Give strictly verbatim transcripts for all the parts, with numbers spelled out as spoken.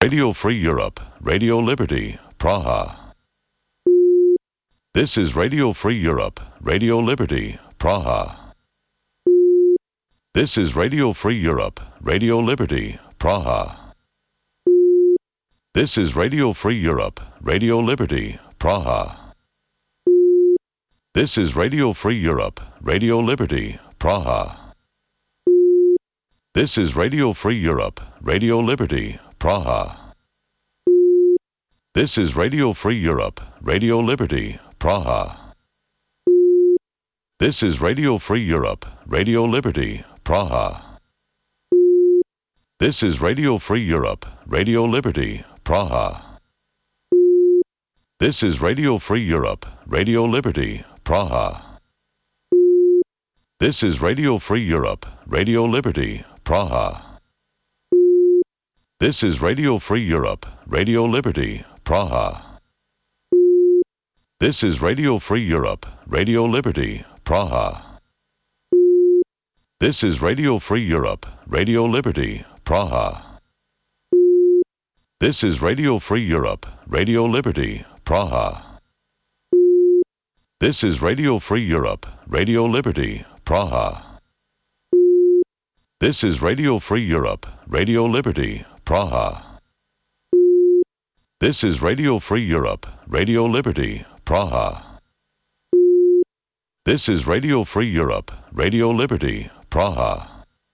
Radio Free Europe, Radio Liberty, Praha. This is Radio Free Europe, Radio Liberty, Praha. This is Radio Free Europe, Radio Liberty, Praha. This is Radio Free Europe, Radio Liberty, Praha. This is Radio Free Europe, Radio Liberty, Praha. This is Radio Free Europe, Radio Liberty, Praha. This is Radio Free Europe, Radio Liberty, Praha. This is Radio Free Europe, Radio Liberty, Praha. This is Radio Free Europe, Radio Liberty, Praha. This is Radio Free Europe, Radio Liberty, Praha. This is Radio Free Europe, Radio Liberty, Praha. This is Radio Free Europe, Radio Liberty, Praha. This is Radio Free Europe, Radio Liberty, Praha. This is Radio Free Europe, Radio Liberty, Praha. This is Radio Free Europe, Radio Liberty, Praha. This is Radio Free Europe, Radio Liberty, Praha. This is Radio Free Europe, Radio Liberty, Praha. This is Radio Free Europe, Radio Liberty, Praha. This is Radio Free Europe, Radio Liberty, Praha.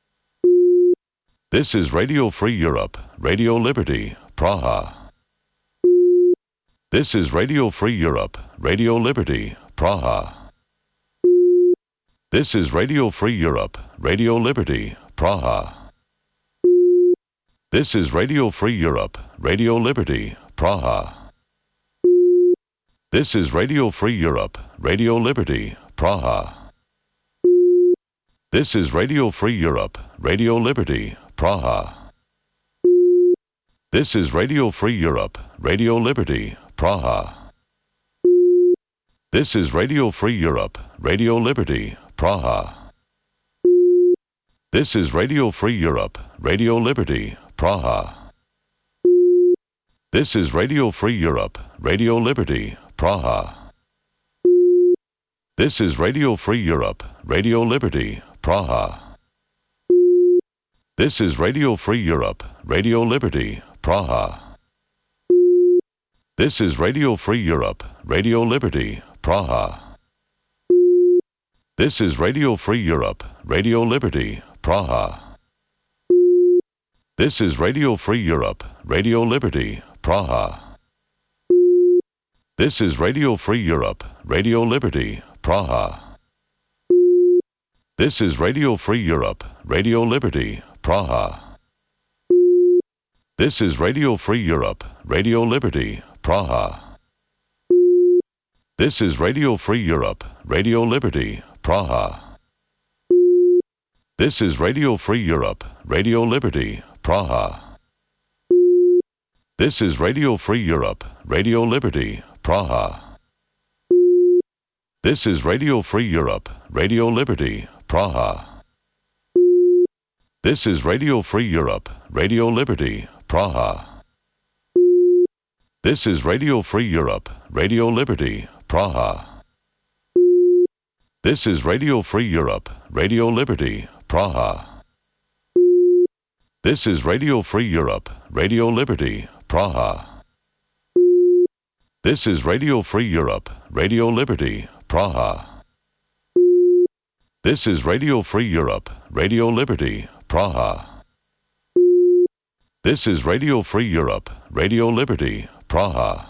This is Radio Free Europe, Radio Liberty, Praha. This is Radio Free Europe, Radio Liberty, Praha. This is Radio Free Europe, Radio Liberty, Praha. This is Radio Free Europe, Radio Liberty, Praha. This is Radio Free Europe, Radio Liberty, Praha. This is Radio Free Europe, Radio Liberty, Praha. This is Radio Free Europe, Radio Liberty, Praha. This is Radio Free Europe, Radio Liberty, Praha. This is Radio Free Europe, Radio Liberty, Praha. This is Radio Free Europe, Radio Liberty, Praha. This is Radio Free Europe, Radio Liberty, Praha. This is Radio Free Europe, Radio Liberty, Praha. This is Radio Free Europe, Radio Liberty, Praha. This is Radio Free Europe, Radio Liberty, Praha. This is Radio Free Europe, Radio Liberty, Praha. This is Radio Free Europe, Radio Liberty, Praha. This is Radio Free Europe, Radio Liberty, Praha. This is Radio Free Europe, Radio Liberty, Praha. This is Radio Free Europe, Radio Liberty, Praha. This is Radio Free Europe, Radio Liberty, Praha. This is Radio Free Europe, Radio Liberty, Praha. This is Radio Free Europe, Radio Liberty, Praha. This is Radio Free Europe, Radio Liberty, Praha. This is Radio Free Europe, Radio Liberty, Praha. This is Radio Free Europe, Radio Liberty, Praha. This is Radio Free Europe, Radio Liberty, Praha. This is Radio Free Europe, Radio Liberty, Praha. This is Radio Free Europe, Radio Liberty, Praha. This is Radio Free Europe, Radio Liberty, Praha.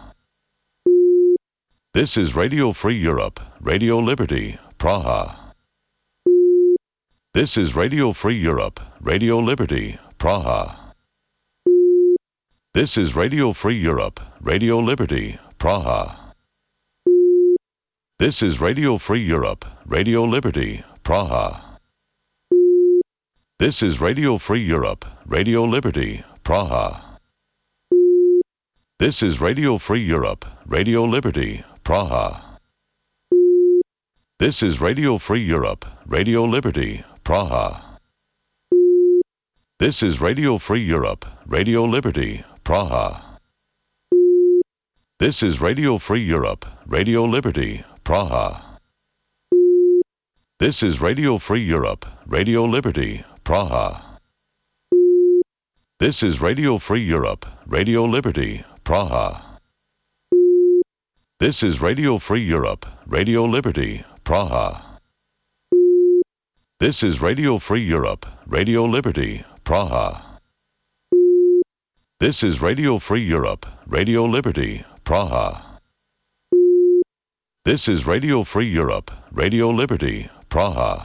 This is Radio Free Europe, Radio Liberty, Praha. This is Radio Free Europe, Radio Liberty, Praha. This is Radio Free Europe, Radio Liberty, Praha. This is Radio Free Europe, Radio Liberty, Praha. This is Radio Free Europe, Radio Liberty, Praha. This is Radio Free Europe, Radio Liberty, Praha. This is Radio Free Europe, Radio Liberty, Praha. This is Radio Free Europe, Radio Liberty, Praha. This is Radio Free Europe, Radio Liberty, Praha. This is Radio Free Europe, Radio Liberty, Praha. This is Radio Free Europe, Radio Liberty, Praha. This is Radio Free Europe, Radio Liberty, Praha. This is Radio Free Europe, Radio Liberty, Praha. This is Radio Free Europe, Radio Liberty, Praha. This is Radio Free Europe, Radio Liberty, Praha.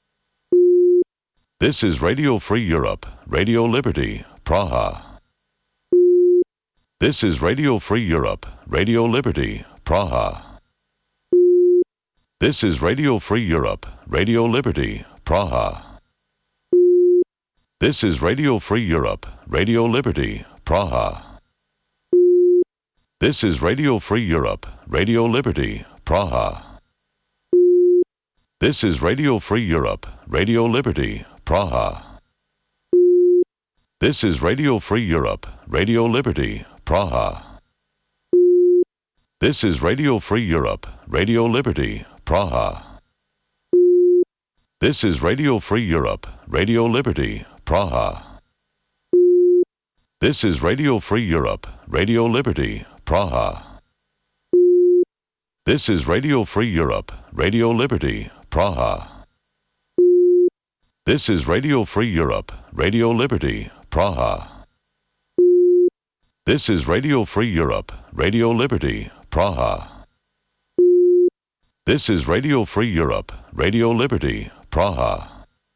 This is Radio Free Europe, Radio Liberty, Praha. This is Radio Free Europe, Radio Liberty, Praha. This is Radio Free Europe, Radio Liberty, Praha. This is Radio Free Europe, Radio Liberty, Praha. This is Radio Free Europe, Radio Liberty, Praha. This is Radio Free Europe, Radio Liberty, Praha. This is Radio Free Europe, Radio Liberty, Praha. This is Radio Free Europe, Radio Liberty, Praha. This is Radio Free Europe, Radio Liberty, Praha. This is Radio Free Europe, Radio Liberty, Praha. This is Radio Free Europe, Radio Liberty, Praha. This is Radio Free Europe, Radio Liberty, Praha. This is Radio Free Europe, Radio Liberty, Praha. This is Radio Free Europe, Radio Liberty, Praha.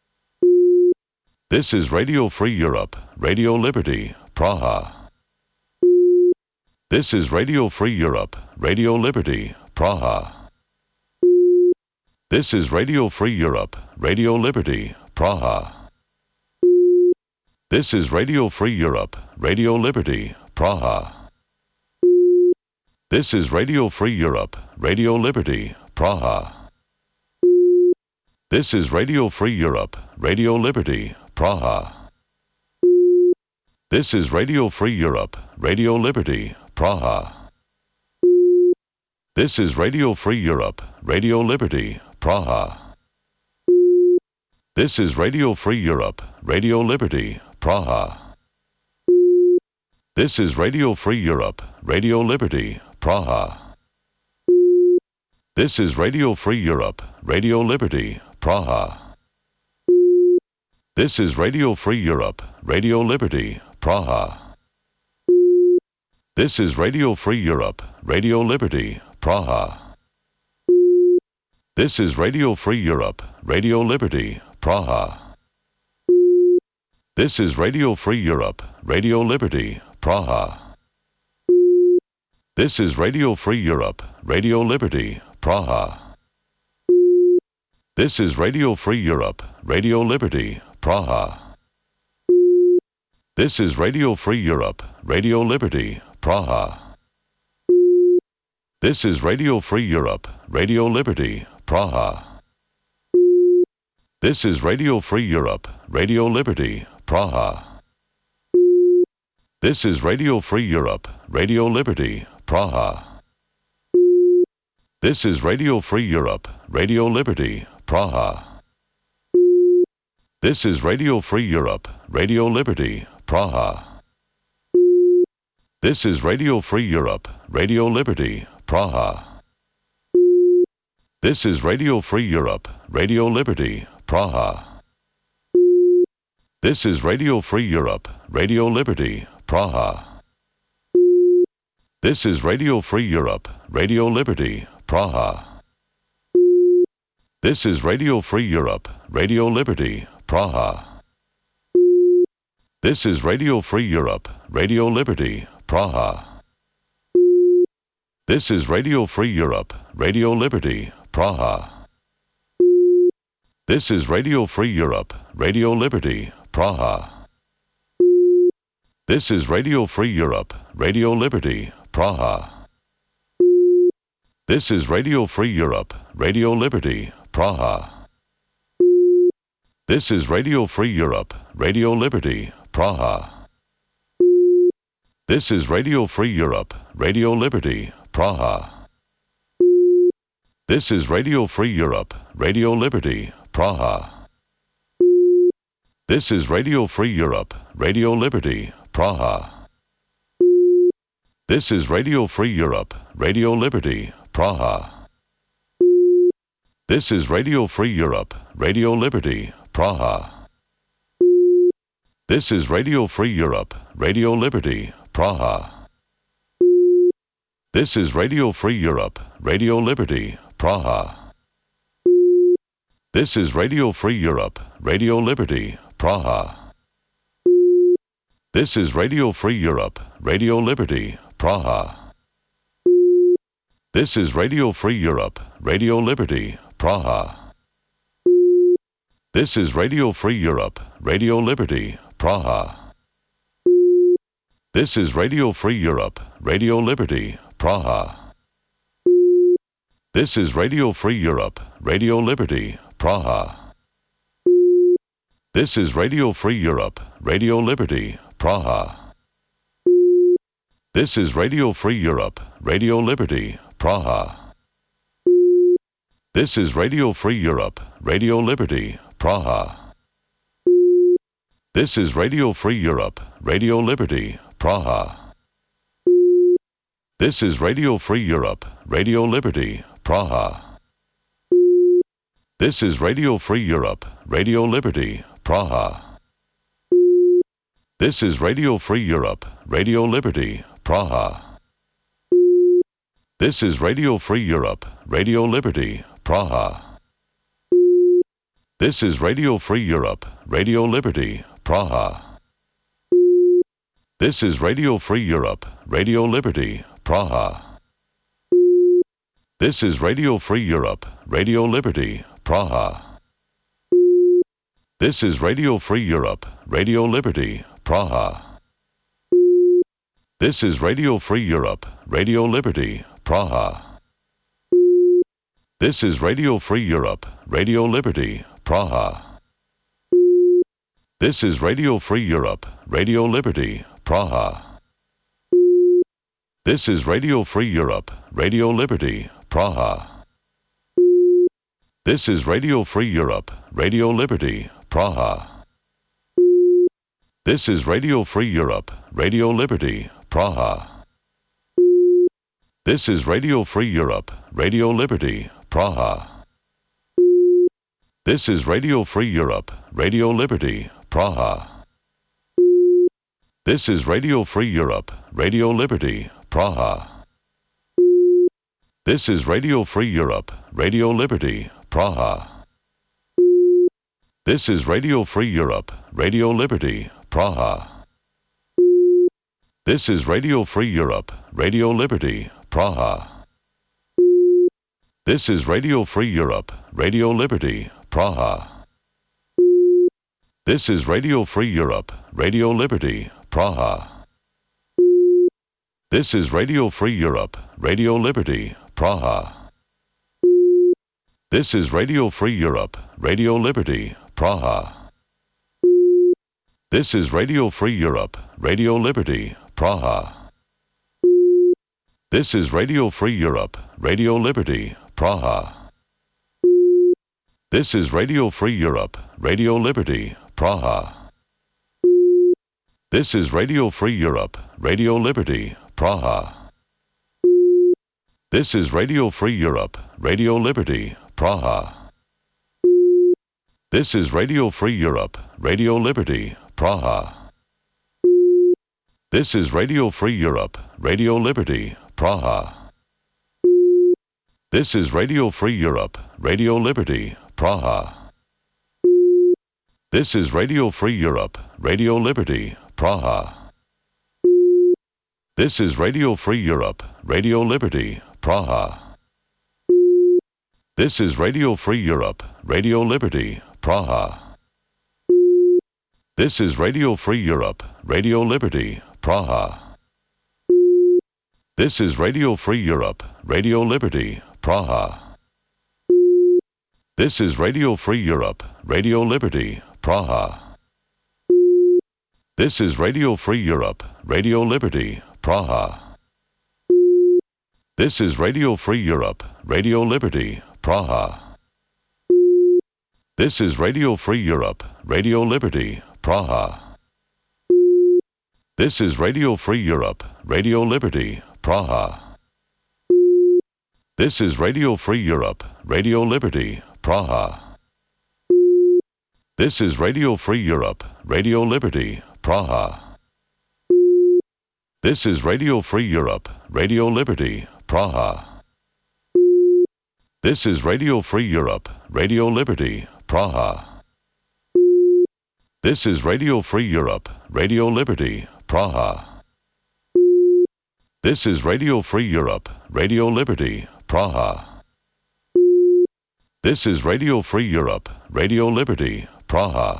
This is Radio Free Europe, Radio Liberty, Praha. This is Radio Free Europe, Radio Liberty, Praha. This is Radio Free Europe, Radio Liberty, Praha. This is Radio Free Europe, Radio Liberty, Praha. This is Radio Free Europe, Radio Liberty, Praha. This is Radio Free Europe, Radio Liberty, Praha. This is Radio Free Europe, Radio Liberty, Praha. This is Radio Free Europe, Radio Liberty, Praha. This is Radio Free Europe, Radio Liberty, Praha. This is Radio Free Europe, Radio Liberty, Praha. This is Radio Free Europe, Radio Liberty, Praha. This is Radio Free Europe, Radio Liberty, Praha. This is Radio Free Europe, Radio Liberty, Praha. This is Radio Free Europe, Radio Liberty, Praha. This is Radio Free Europe, Radio Liberty, Praha. This is Radio Free Europe, Radio Liberty, Praha. This is Radio Free Europe, Radio Liberty, Praha. This is Radio Free Europe, Radio Liberty, Praha. This is Radio Free Europe, Radio Liberty, Praha. This is Radio Free Europe, Radio Liberty, Praha. This is Radio Free Europe, Radio Liberty, Praha. This is Radio Free Europe, Radio Liberty, Praha. This is Radio Free Europe, Radio Liberty, Praha. This is Radio Free Europe, Radio Liberty, Praha. This is Radio Free Europe, Radio Liberty, Praha. This is Radio Free Europe, Radio Liberty, Praha. This is Radio Free Europe, Radio Liberty, Praha. This is Radio Free Europe, Radio Liberty, Praha. This is Radio Free Europe, Radio Liberty, Praha. This is Radio Free Europe, Radio Liberty, Praha. This is Radio Free Europe, Radio Liberty, Praha. This is Radio Free Europe, Radio Liberty, Praha. This is Radio Free Europe, Radio Liberty, Praha. This is Radio Free Europe, Radio Liberty, Praha. This is Radio Free Europe, Radio Liberty, Praha. This is Radio Free Europe, Radio Liberty, Praha. This is Radio Free Europe, Radio Liberty, Praha. This is Radio Free Europe, Radio Liberty, Praha. This is Radio Free Europe, Radio Liberty, Praha. This is Radio Free Europe, Radio Liberty, Praha. This is Radio Free Europe, Radio Liberty, Praha. This is Radio Free Europe, Radio Liberty, Praha. This is Radio Free Europe, Radio Liberty, Praha. This is Radio Free Europe, Radio Liberty, Praha. This is Radio Free Europe, Radio Liberty, Praha. This is Radio Free Europe, Radio Liberty, Praha. This is Radio Free Europe, Radio Liberty, Praha. This is Radio Free Europe, Radio Liberty, Praha. This is Radio Free Europe, Radio Liberty, Praha. This is Radio Free Europe, Radio Liberty, Praha. This is Radio Free Europe, Radio Liberty, Praha. This is Radio Free Europe, Radio Liberty, Praha. This is Radio Free Europe, Radio Liberty, Praha. This is Radio Free Europe, Radio Liberty, Praha. This is Radio Free Europe, Radio Liberty, Praha. This is Radio Free Europe, Radio Liberty, Praha. This is Radio Free Europe, Radio Liberty, Praha. This is Radio Free Europe, Radio Liberty, Praha. This is Radio Free Europe, Radio Liberty, Praha. This is Radio Free Europe, Radio Liberty, Praha. This is Radio Free Europe, Radio Liberty, Praha. This is Radio Free Europe, Radio Liberty, Praha. This is Radio Free Europe, Radio Liberty, Praha. This is Radio Free Europe, Radio Liberty, Praha. This is Radio Free Europe, Radio Liberty, Praha. This is Radio Free Europe, Radio Liberty, Praha. This is Radio Free Europe, Radio Liberty, Praha. This is Radio Free Europe, Radio Liberty, Praha. This is Radio Free Europe, Radio Liberty, Praha. This is Radio Free Europe, Radio Liberty, Praha. This is Radio Free Europe, Radio Liberty, Praha. This is Radio Free Europe, Radio Liberty, Praha. This is Radio Free Europe, Radio Liberty, Praha. This is Radio Free Europe, Radio Liberty, Praha. This is Radio Free Europe, Radio Liberty, Praha. This is Radio Free Europe, Radio Liberty, Praha. This is Radio Free Europe, Radio Liberty, Praha. This is Radio Free Europe, Radio Liberty, Praha. This is Radio Free Europe, Radio Liberty, Praha. This is Radio Free Europe, Radio Liberty, Praha. This is Radio Free Europe, Radio Liberty, Praha. This is Radio Free Europe, Radio Liberty, Praha. This is Radio Free Europe, Radio Liberty, Praha. This is Radio Free Europe, Radio Liberty, Praha. This is Radio Free Europe, Radio Liberty, Praha. This is Radio Free Europe, Radio Liberty, Praha. This is Radio Free Europe, Radio Liberty, Praha. This is Radio Free Europe, Radio Liberty, Praha. This is Radio Free Europe, Radio Liberty, Praha. This is Radio Free Europe, Radio Liberty, Praha. This is Radio Free Europe, Radio Liberty, Praha. This is Radio Free Europe, Radio Liberty, Praha. This is Radio Free Europe, Radio Liberty, Praha. This is Radio Free Europe, Radio Liberty, Praha. This is Radio Free Europe, Radio Liberty, Praha. This is Radio Free Europe, Radio Liberty, Praha. This is Radio Free Europe, Radio Liberty, Praha. This is Radio Free Europe, Radio Liberty, Praha. This is Radio Free Europe, Radio Liberty, Praha. This is Radio Free Europe, Radio Liberty, Praha.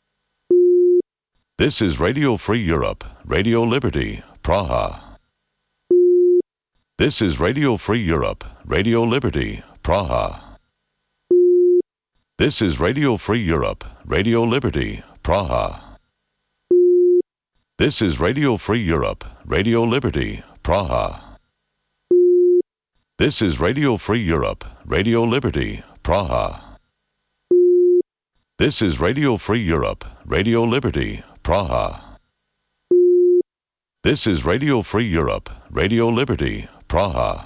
This is Radio Free Europe, Radio Liberty, Praha. This is Radio Free Europe, Radio Liberty, Praha. This is Radio Free Europe, Radio Liberty, Praha. This is Radio Free Europe, Radio Liberty, Praha. This is Radio Free Europe, Radio Liberty, Praha. This is Radio Free Europe, Radio Liberty, Praha. This is Radio Free Europe, Radio Liberty, Praha.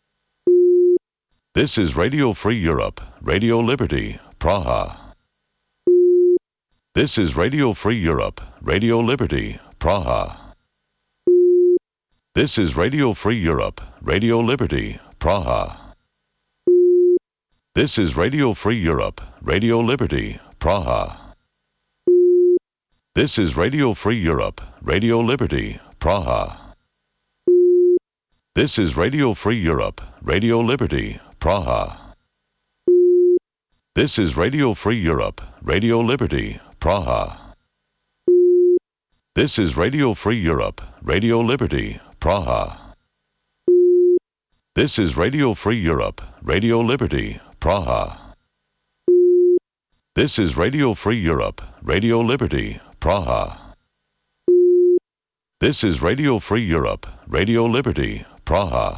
This is Radio Free Europe, Radio Liberty, Praha. This is Radio Free Europe, Radio Liberty, Praha. This is Radio Free Europe, Radio Liberty, Praha. This is Radio Free Europe, Radio Liberty, Praha. This is Radio Free Europe, Radio Liberty, Praha. This is Radio Free Europe, Radio Liberty, Praha. This is Radio Free Europe, Radio Liberty, Praha. This is Radio Free Europe, Radio Liberty, Praha. This is Radio Free Europe, Radio Liberty, Praha. This is Radio Free Europe, Radio Liberty, Praha. This is Radio Free Europe, Radio Liberty, Praha.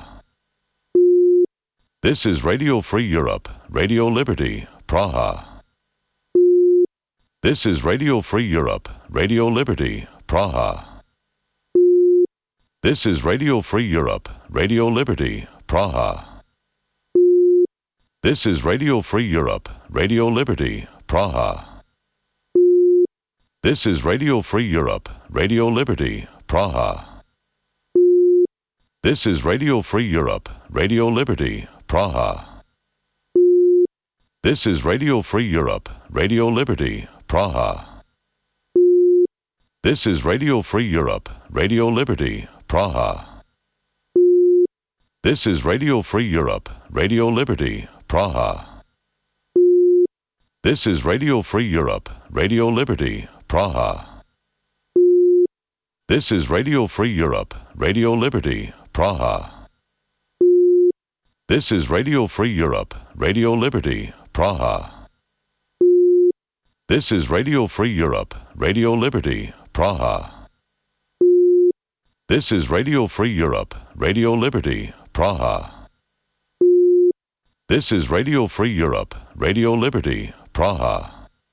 This is Radio Free Europe, Radio Liberty, Praha. This is Radio Free Europe, Radio Liberty, Praha. This is Radio Free Europe, Radio Liberty, Praha. This is Radio Free Europe, Radio Liberty, Praha. This is Radio Free Europe, Radio Liberty, Praha. This is Radio Free Europe, Radio Liberty, Praha. This is Radio Free Europe, Radio Liberty, Praha. This is Radio Free Europe, Radio Liberty, Praha. This is Radio Free Europe, Radio Liberty, Praha. This is Radio Free Europe, Radio Liberty, Praha. This is Radio Free Europe, Radio Liberty, Praha. This is Radio Free Europe, Radio Liberty, Praha. This is Radio Free Europe, Radio Liberty, Praha. This is Radio Free Europe, Radio Liberty, Praha. This is Radio Free Europe, Radio Liberty, Praha.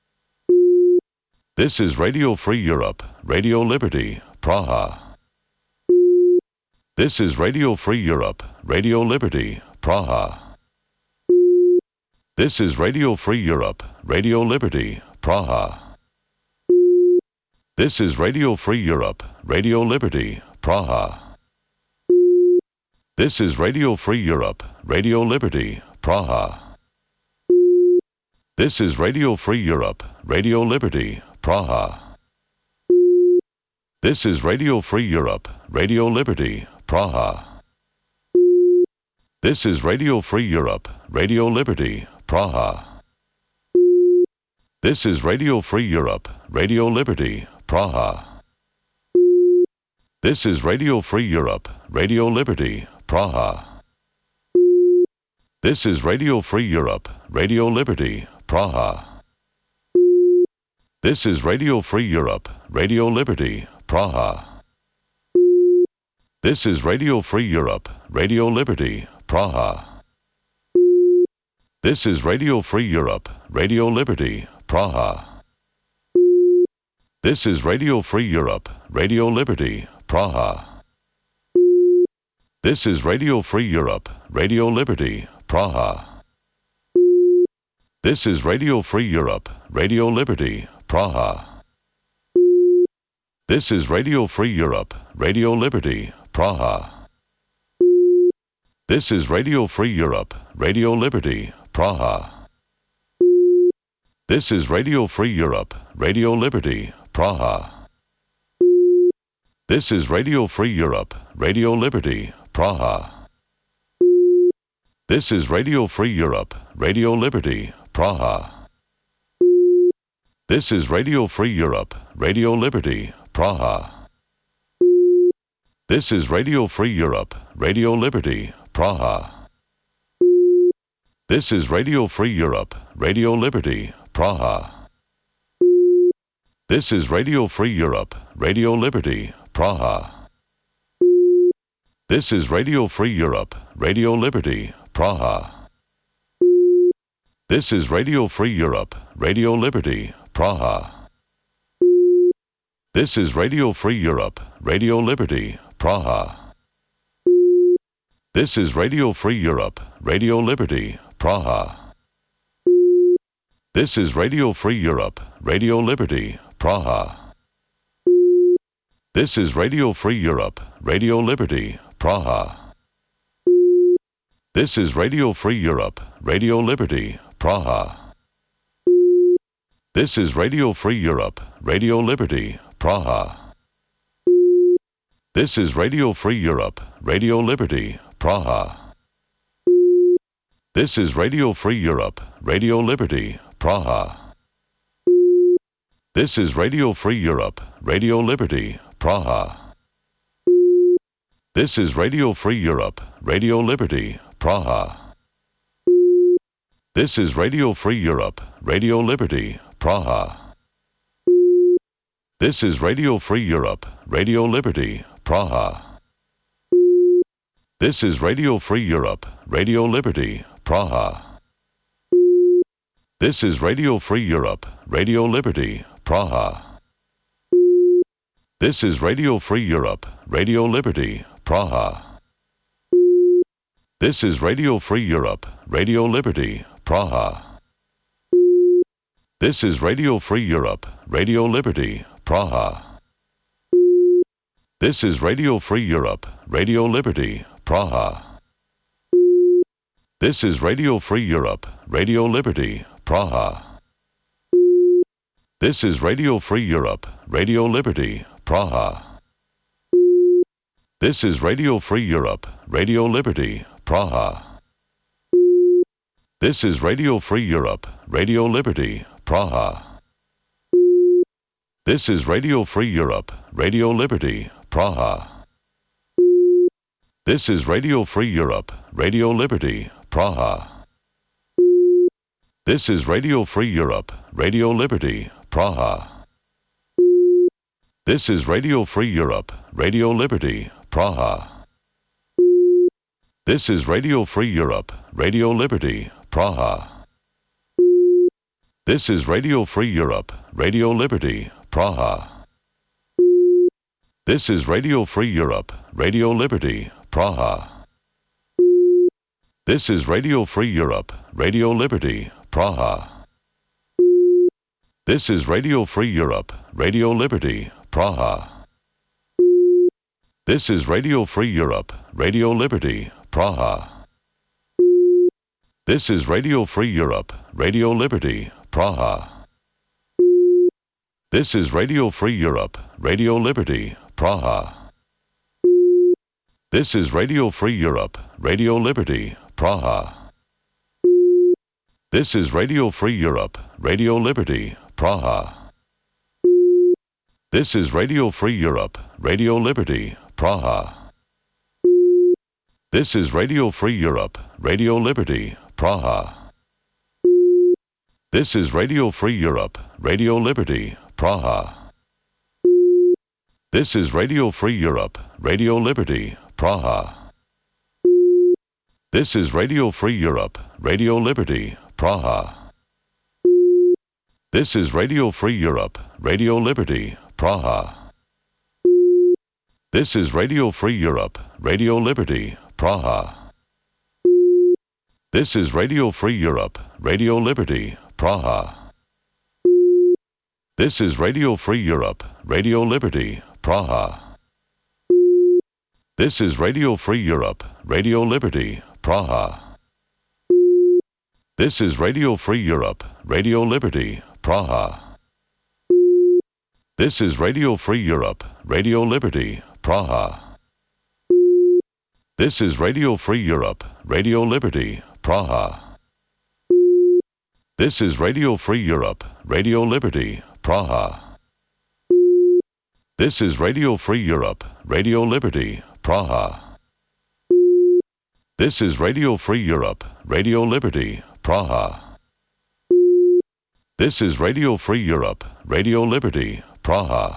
This is Radio Free Europe, Radio Liberty, Praha. This is Radio Free Europe, Radio Liberty, Praha. This is Radio Free Europe, Radio Liberty, Praha. This is Radio Free Europe, Radio Liberty, Praha. This is Radio Free Europe, Radio Liberty, Praha. This is Radio Free Europe, Radio Liberty, Praha. This is Radio Free Europe, Radio Liberty, Praha. This is Radio Free Europe, Radio Liberty, Praha. This is Radio Free Europe, Radio Liberty, Praha. This is Radio Free Europe, Radio Liberty, Praha. This is Radio Free Europe, Radio Liberty, Praha. This is Radio Free Europe, Radio Liberty, Praha. This is Radio Free Europe, Radio Liberty, Praha. This is Radio Free Europe, Radio Liberty, Praha. This is Radio Free Europe, Radio Liberty, Praha. This is Radio Free Europe, Radio Liberty, Praha. This is Radio Free Europe, Radio Liberty, Praha. This is Radio Free Europe, Radio Liberty, Praha. This is Radio Free Europe, Radio Liberty, Praha. This is Radio Free Europe, Radio Liberty, Praha. This is Radio Free Europe, Radio Liberty, Praha. This is Radio Free Europe, Radio Liberty, Praha. This is Radio Free Europe, Radio Liberty, Praha. This is Radio Free Europe, Radio Liberty, Praha. This is Radio Free Europe, Radio Liberty, Praha. This is Radio Free Europe, Radio Liberty, Praha. This is Radio Free Europe, Radio Liberty, Praha. This is Radio Free Europe, Radio Liberty, Praha. This is Radio Free Europe, Radio Liberty, Praha. This is Radio Free Europe, Radio Liberty, Praha. This is Radio Free Europe, Radio Liberty, Praha. This is Radio Free Europe, Radio Liberty, Praha. This is Radio Free Europe, Radio Liberty, Praha. This is Radio Free Europe, Radio Liberty, Praha. This is Radio Free Europe, Radio Liberty, Praha. This is Radio Free Europe, Radio Liberty, Praha. This is Radio Free Europe, Radio Liberty, Praha. This is Radio Free Europe, Radio Liberty, Praha. This is Radio Free Europe, Radio Liberty, Praha. This is Radio Free Europe, Radio Liberty, Praha. This is Radio Free Europe, Radio Liberty, Praha. This is Radio Free Europe, Radio Liberty, Praha. This is Radio Free Europe, Radio Liberty, Praha. This is Radio Free Europe, Radio Liberty, Praha. This is Radio Free Europe, Radio Liberty, Praha. This is Radio Free Europe, Radio Liberty, Praha. This is Radio Free Europe, Radio Liberty, Praha. This is Radio Free Europe, Radio Liberty, Praha. This is Radio Free Europe, Radio Liberty, Praha. This is Radio Free Europe, Radio Liberty, Praha. This is Radio Free Europe, Radio Liberty, Praha. This is Radio Free Europe, Radio Liberty, Praha. This is Radio Free Europe, Radio Liberty, Praha. This is Radio Free Europe, Radio Liberty, Praha. This is Radio Free Europe, Radio Liberty, Praha. This is Radio Free Europe, Radio Liberty, Praha. This is Radio Free Europe, Radio Liberty, Praha. This is Radio Free Europe, Radio Liberty, Praha. This is Radio Free Europe, Radio Liberty, Praha. This is Radio Free Europe, Radio Liberty, Praha. This is Radio Free Europe, Radio Liberty, Praha. This is Radio Free Europe, Radio Liberty, Praha. This is Radio Free Europe, Radio Liberty, Praha. This is Radio Free Europe, Radio Liberty, Praha. This is Radio Free Europe, Radio Liberty, Praha. This is Radio Free Europe, Radio Liberty, Praha. This is Radio Free Europe, Radio Liberty, Praha. This is Radio Free Europe, Radio Liberty, Praha. This is Radio Free Europe, Radio Liberty, Praha. This is Radio Free Europe, Radio Liberty, Praha. This is Radio Free Europe, Radio Liberty, Praha. This is Radio Free Europe, Radio Liberty, Praha. This is Radio Free Europe, Radio Liberty, Praha. This is Radio Free Europe, Radio Liberty, Praha. This is Radio Free Europe, Radio Liberty, Praha. This is Radio Free Europe, Radio Liberty, Praha. This is Radio Free Europe, Radio Liberty, Praha. This is Radio Free Europe, Radio Liberty, Praha. This is Radio Free Europe, Radio Liberty, Praha. This is Radio Free Europe, Radio Liberty, Praha. This is Radio Free Europe, Radio Liberty, Praha.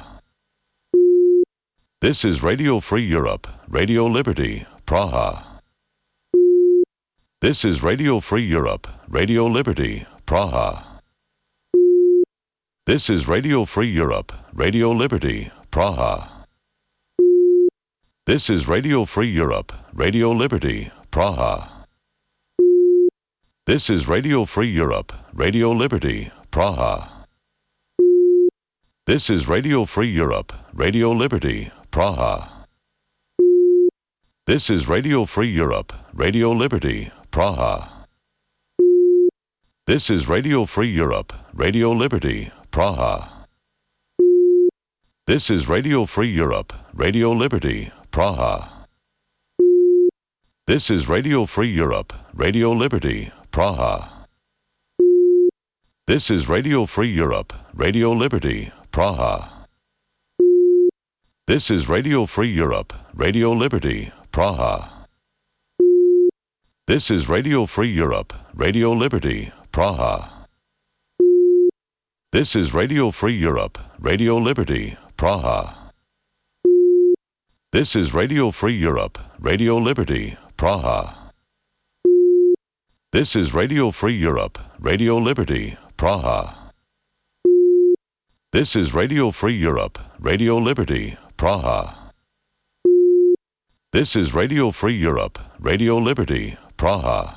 This is Radio Free Europe, Radio Liberty, Praha. This is Radio Free Europe, Radio Liberty, Praha. This is Radio Free Europe, Radio Liberty, Praha. This is Radio Free Europe, Radio Liberty, Praha. This is Radio Free Europe, Radio Liberty, Praha. This is Radio Free Europe, Radio Liberty, Praha. This is Radio Free Europe, Radio Liberty, Praha. This is Radio Free Europe, Radio Liberty, Praha. This is Radio Free Europe, Radio Liberty, Praha. This is Radio Free Europe, Radio Liberty, Praha. This is Radio Free Europe, Radio Liberty, Praha. This is Radio Free Europe, Radio Liberty, Praha. This is Radio Free Europe, Radio Liberty, Praha. This is Radio Free Europe, Radio Liberty, Praha. This is Radio Free Europe, Radio Liberty, Praha. This is Radio Free Europe, Radio Liberty, Praha. This is Radio Free Europe, Radio Liberty, Praha. This is Radio Free Europe, Radio Liberty, Praha.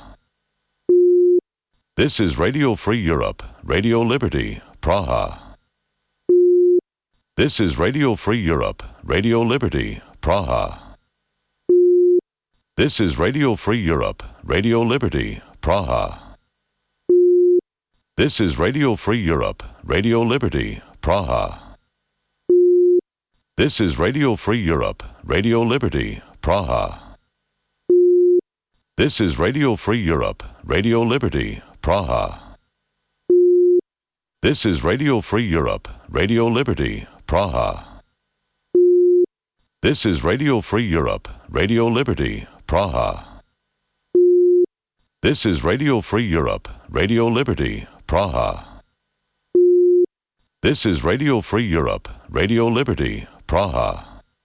This is Radio Free Europe, Radio Liberty, Praha. This is Radio Free Europe, Radio Liberty, Praha. This is Radio Free Europe, Radio Liberty, Praha. This is Radio Free Europe, Radio Liberty, Praha. This is Radio Free Europe, Radio Liberty, Praha. This is Radio Free Europe, Radio Liberty, Praha. This is Radio Free Europe, Radio Liberty, Praha. This is Radio Free Europe, Radio Liberty, Praha. This is Radio Free Europe, Radio Liberty, Praha. This is Radio Free Europe, Radio Liberty, Praha.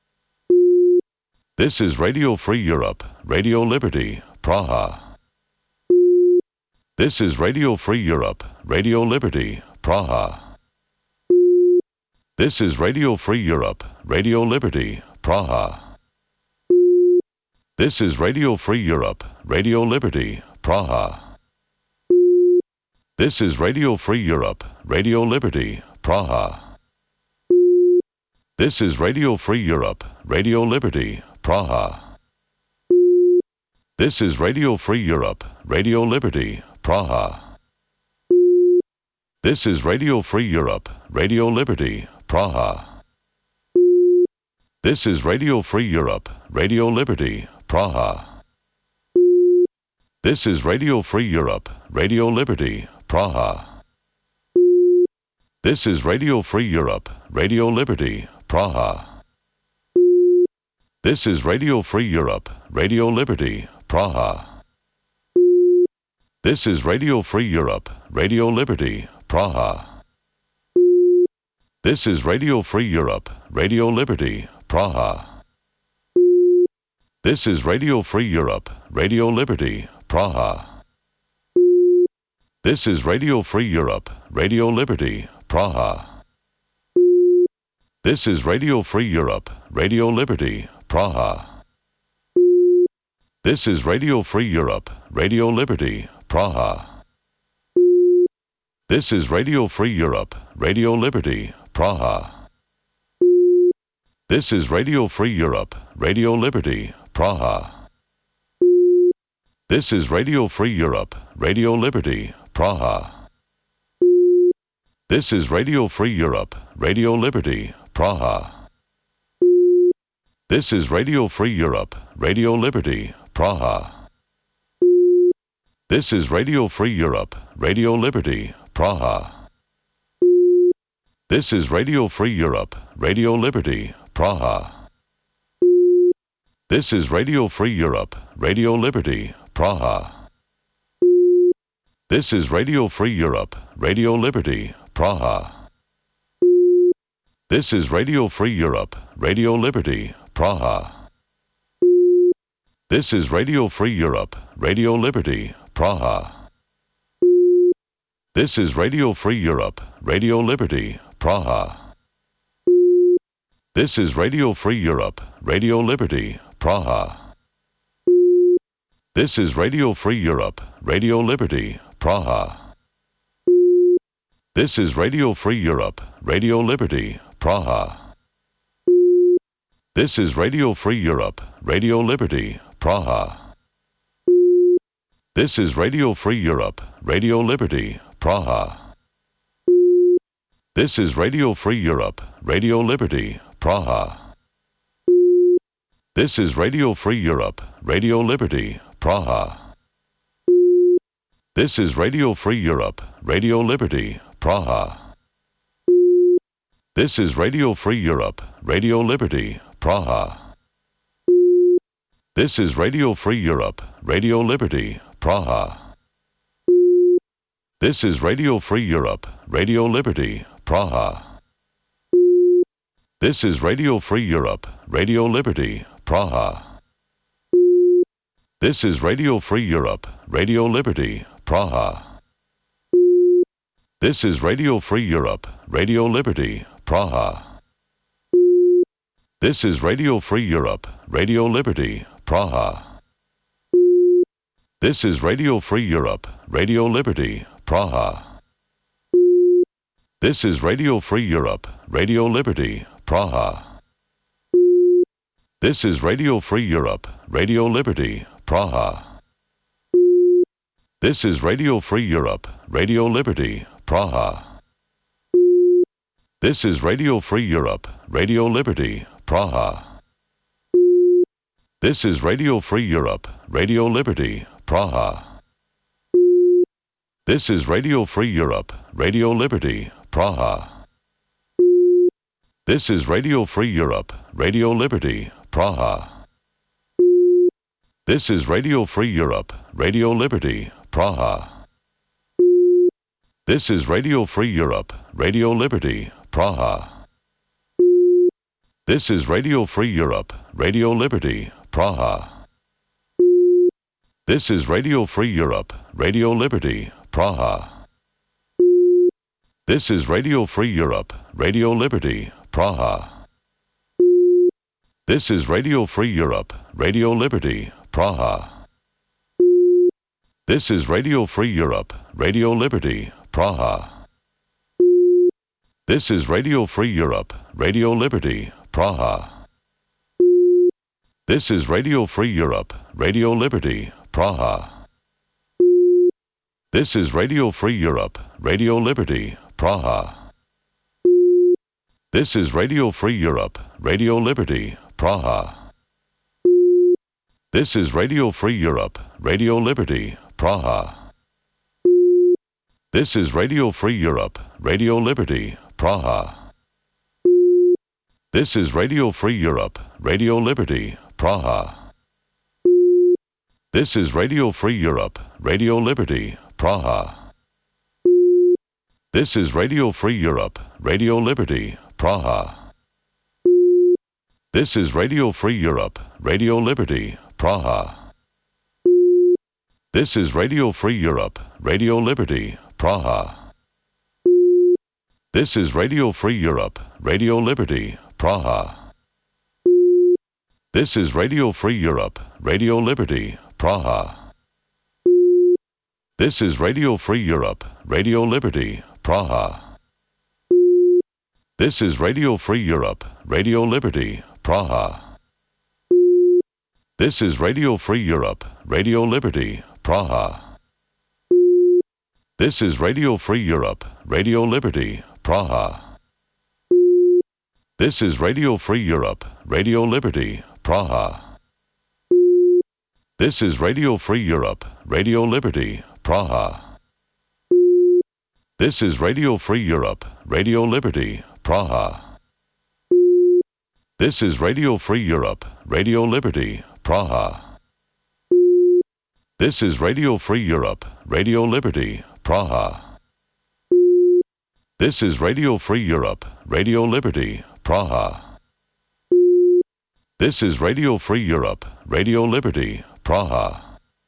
This is Radio Free Europe, Radio Liberty, Praha. This is Radio Free Europe, Radio Liberty, Praha. This is Radio Free Europe, Radio Liberty, Praha. This is Radio Free Europe, Radio Liberty, Praha. This is Radio Free Europe, Radio Liberty, Praha. This is Radio Free Europe, Radio Liberty, Praha. This is Radio Free Europe, Radio Liberty, Praha. This is Radio Free Europe, Radio Liberty, Praha. This is Radio Free Europe, Radio Liberty, Praha. This is Radio Free Europe, Radio Liberty, Praha. This is Radio Free Europe, Radio Liberty, Praha. This is Radio Free Europe, Radio Liberty, Praha. This is Radio Free Europe, Radio Liberty, Praha. This is Radio Free Europe, Radio Liberty, Praha. This is Radio Free Europe, Radio Liberty, Praha. This is Radio Free Europe, Radio Liberty, Praha. This is Radio Free Europe, Radio Liberty, Praha. This is Radio Free Europe, Radio Liberty, Praha. This is Radio Free Europe, Radio Liberty, Praha. This is Radio Free Europe, Radio Liberty, Praha. This is Radio Free Europe, Radio Liberty, Praha. This is Radio Free Europe, Radio Liberty, Praha. This is Radio Free Europe, Radio Liberty, Praha. This is Radio Free Europe, Radio Liberty, Praha. This is Radio Free Europe, Radio Liberty, Praha. This is Radio Free Europe, Radio Liberty, Praha. This is Radio Free Europe, Radio Liberty, Praha. This is Radio Free Europe, Radio Liberty, Praha. This is Radio Free Europe, Radio Liberty, Praha. This is Radio Free Europe, Radio Liberty, Praha. This is Radio Free Europe, Radio Liberty, Praha. This is Radio Free Europe, Radio Liberty, Praha. This is Radio Free Europe, Radio Liberty, Praha. This is Radio Free Europe, Radio Liberty, Praha. This is Radio Free Europe, Radio Liberty, Praha. This is Radio Free Europe, Radio Liberty, Praha. This is Radio Free Europe, Radio Liberty, Praha. This is Radio Free Europe, Radio Liberty, Praha. This is Radio Free Europe, Radio Liberty, Praha. This is Radio Free Europe, Radio Liberty, Praha. This is Radio Free Europe, Radio Liberty, Praha. This is Radio Free Europe, Radio Liberty, Praha. This is Radio Free Europe, Radio Liberty, Praha. This is Radio Free Europe, Radio Liberty, Praha. This is Radio Free Europe, Radio Liberty, Praha. This is Radio Free Europe, Radio Liberty, Praha. This is Radio Free Europe, Radio Liberty, Praha. This is Radio Free Europe, Radio Liberty, Praha. This is Radio Free Europe, Radio Liberty, Praha. This is Radio Free Europe, Radio Liberty, Praha. This is Radio Free Europe, Radio Liberty, Praha. This is Radio Free Europe, Radio Liberty, Praha. This is Radio Free Europe, Radio Liberty, Praha. This is Radio Free Europe, Radio Liberty, Praha. This is Radio Free Europe, Radio Liberty, Praha. This is Radio Free Europe, Radio Liberty, Praha. This is Radio Free Europe, Radio Liberty, Praha. This is Radio Free Europe, Radio Liberty, Praha. This is Radio Free Europe, Radio Liberty, Praha. This is Radio Free Europe, Radio Liberty, Praha. This is Radio Free Europe, Radio Liberty, Praha. This is Radio Free Europe, Radio Liberty, Praha. This is Radio Free Europe, Radio Liberty, Praha. This is Radio Free Europe, Radio Liberty, Praha. This is Radio Free Europe, Radio Liberty, Praha. This is Radio Free Europe, Radio Liberty, Praha. This is Radio Free Europe, Radio Liberty, Praha. This is Radio Free Europe, Radio Liberty, Praha. This is Radio Free Europe, Radio Liberty, Praha. This is Radio Free Europe, Radio Liberty, Praha. This is Radio Free Europe, Radio Liberty, Praha. This is Radio Free Europe, Radio Liberty, Praha. This is Radio Free Europe, Radio Liberty, Praha. This is Radio Free Europe, Radio Liberty, Praha. This is Radio Free Europe, Radio Liberty, Praha. This is Radio Free Europe, Radio Liberty, Praha. This is Radio Free Europe, Radio Liberty, Praha. This is Radio Free Europe, Radio Liberty, Praha. This is Radio Free Europe, Radio Liberty, Praha. This is Radio Free Europe, Radio Liberty, Praha. This is Radio Free Europe, Radio Liberty, Praha. This is Radio Free Europe, Radio Liberty, Praha. This is Radio Free Europe, Radio Liberty, Praha. This is Radio Free Europe, Radio Liberty, Praha.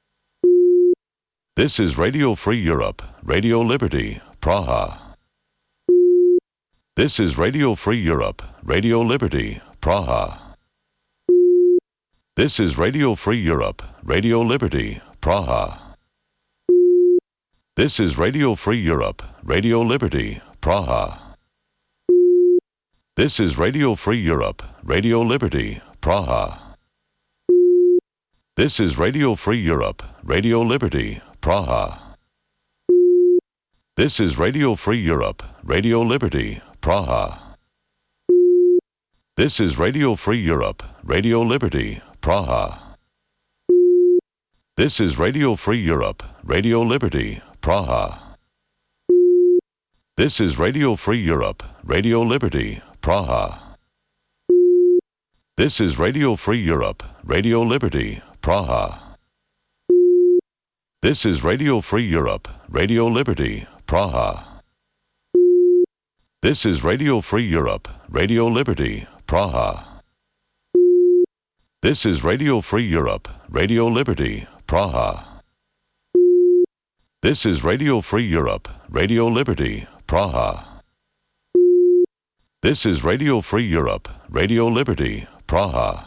This is Radio Free Europe, Radio Liberty, Praha. This is Radio Free Europe, Radio Liberty, Praha. This is Radio Free Europe, Radio Liberty, Praha. This is Radio Free Europe, Radio Liberty, Praha. This is Radio Free Europe, Radio Liberty, Praha. This is Radio Free Europe, Radio Liberty, Praha. This is Radio Free Europe, Radio Liberty, Praha. This is Radio Free Europe, Radio Liberty, Praha. This is Radio Free Europe, Radio Liberty, Praha. This is Radio Free Europe, Radio Liberty, Praha. This is Radio Free Europe, Radio Liberty, Praha. This is Radio Free Europe, Radio Liberty, Praha. This is Radio Free Europe, Radio Liberty, Praha. This is Radio Free Europe, Radio Liberty, Praha. This is Radio Free Europe, Radio Liberty, Praha. This is Radio Free Europe, Radio Liberty, Praha.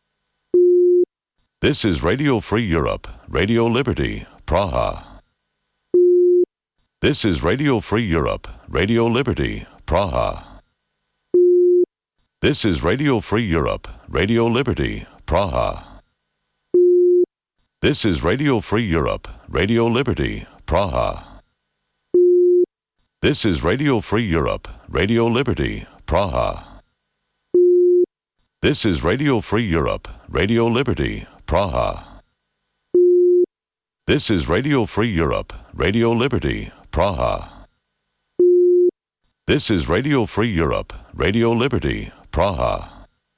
This is Radio Free Europe, Radio Liberty, Praha. This is Radio Free Europe, Radio Liberty, Praha. This is Radio Free Europe, Radio Liberty, Praha. This is Radio Free Europe, Radio Liberty, Praha. This is Radio Free Europe, Radio Liberty, Praha. This is Radio Free Europe, Radio Liberty, Praha. This is Radio Free Europe, Radio Liberty, Praha. This is Radio Free Europe, Radio Liberty, Praha.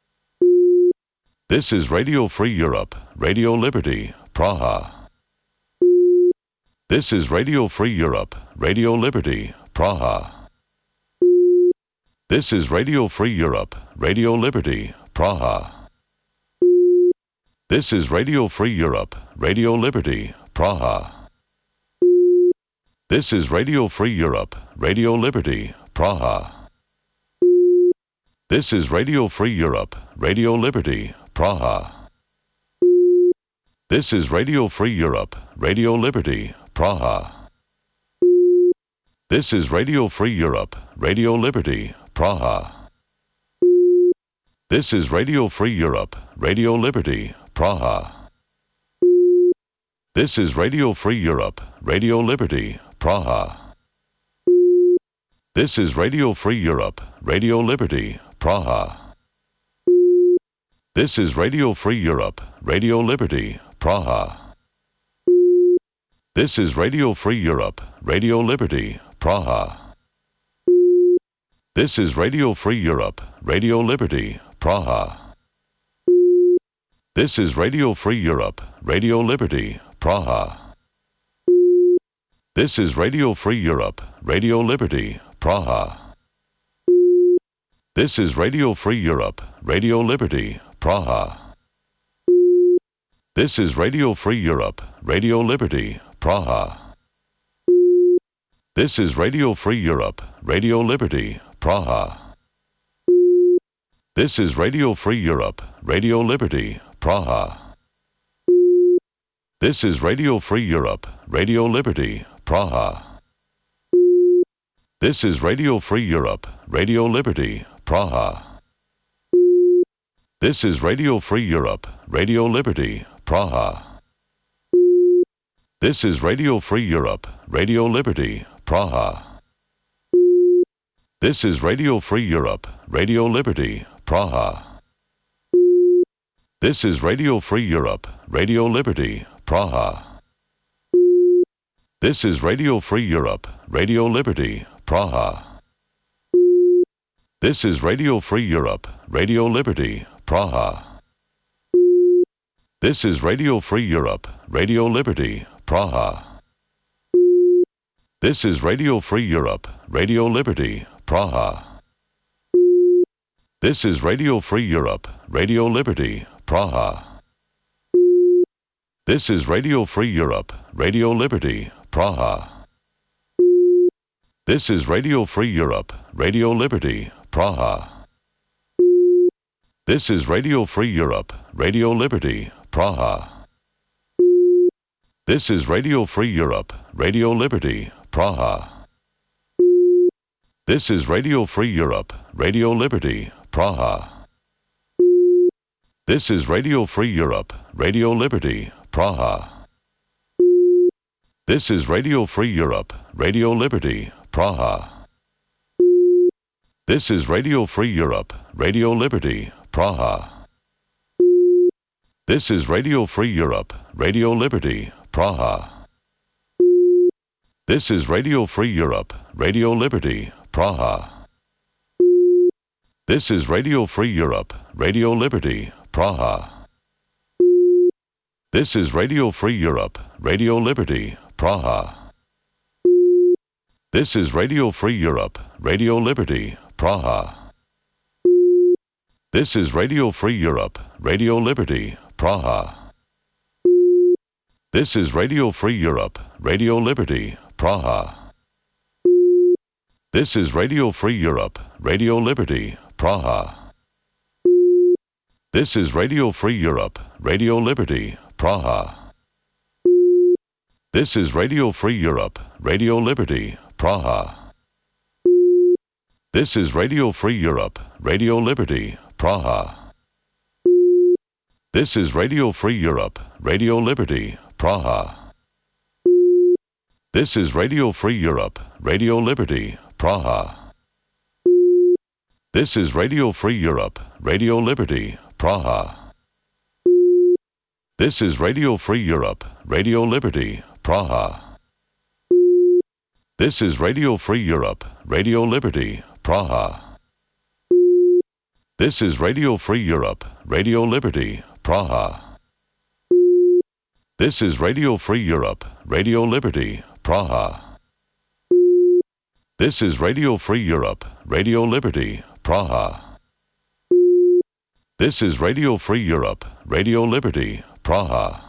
This is Radio Free Europe, Radio Liberty, Praha. This is Radio Free Europe, Radio Liberty, Praha. This is Radio Free Europe, Radio Liberty, Praha. This is Radio Free Europe, Radio Liberty, Praha. This is Radio Free Europe, Radio Liberty, Praha. This is Radio Free Europe, Radio Liberty, Praha. This is Radio Free Europe, Radio Liberty, Praha. This is Radio Free Europe, Radio Liberty, Praha. This is Radio Free Europe, Radio Liberty, Praha. This is Radio Free Europe, Radio Liberty, Praha. This is Radio Free Europe, Radio Liberty, Praha. This is Radio Free Europe, Radio Liberty, Praha. This is Radio Free Europe, Radio Liberty, Praha. This is Radio Free Europe, Radio Liberty, Praha. This is Radio Free Europe, Radio Liberty, Praha. This is Radio Free Europe, Radio Liberty, Praha. This is Radio Free Europe, Radio Liberty, Praha. This is Radio Free Europe, Radio Liberty, Praha. This is Radio Free Europe, Radio Liberty, Praha. This is Radio Free Europe, Radio Liberty, Praha. This is Radio Free Europe, Radio Liberty, Praha. This is Radio Free Europe, Radio Liberty, Praha. This is Radio Free Europe, Radio Liberty, Praha. This is Radio Free Europe, Radio Liberty, Praha. This is Radio Free Europe, Radio Liberty, Praha. This is Radio Free Europe, Radio Liberty, Praha. This is Radio Free Europe, Radio Liberty, Praha. This is Radio Free Europe, Radio Liberty, Praha. This is Radio Free Europe, Radio Liberty, Praha. This is Radio Free Europe, Radio Liberty, Praha. This is Radio Free Europe, Radio Liberty, Praha. This is Radio Free Europe, Radio Liberty, Praha. This is Radio Free Europe, Radio Liberty, Praha. This is Radio Free Europe, Radio Liberty, Praha. This is Radio Free Europe, Radio Liberty, Praha. This is Radio Free Europe, Radio Liberty, Praha. This is Radio Free Europe, Radio Liberty, Praha. This is Radio Free Europe, Radio Liberty, Praha. This is Radio Free Europe, Radio Liberty, Praha. This is Radio Free Europe, Radio Liberty, Praha. This is Radio Free Europe, Radio Liberty, Praha. This is Radio Free Europe, Radio Liberty, Praha. This is Radio Free Europe, Radio Liberty, Praha. This is Radio Free Europe, Radio Liberty, Praha. This is Radio Free Europe, Radio Liberty, Praha. This is Radio Free Europe, Radio Liberty, Praha. This is Radio Free Europe, Radio Liberty, Praha. This is Radio Free Europe, Radio Liberty, Praha. This is Radio Free Europe, Radio Liberty, Praha. This is Radio Free Europe, Radio Liberty, Praha. This is Radio Free Europe, Radio Liberty, Praha. This is Radio Free Europe, Radio Liberty, Praha. This is Radio Free Europe, Radio Liberty, Praha. This is Radio Free Europe, Radio Liberty, Praha. This is Radio Free Europe, Radio Liberty, Praha. This is Radio Free Europe, Radio Liberty, Praha. This is Radio Free Europe, Radio Liberty, Praha. This is Radio Free Europe, Radio Liberty, Praha. This is Radio Free Europe, Radio Liberty, Praha.